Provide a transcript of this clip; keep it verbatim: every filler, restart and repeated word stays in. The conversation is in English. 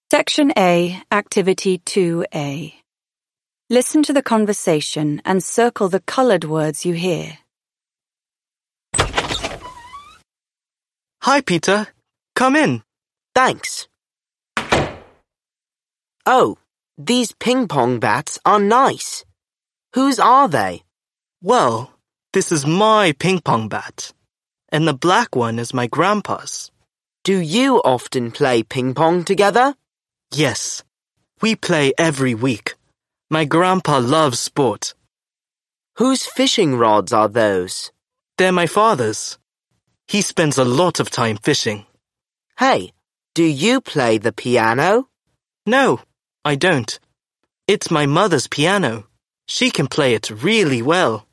Section A, Activity two A. Listen to the conversation and circle the colored words you hear. Hi, Peter. Come in. Thanks. Oh, these ping-pong bats are nice. Whose are they? Well, this is my ping-pong bat, and the black one is my grandpa's. Do you often play ping-pong together? Yes, we play every week. My grandpa loves sport. Whose fishing rods are those? They're my father's. He spends a lot of time fishing. Hey, do you play the piano? No, I don't. It's my mother's piano. She can play it really well.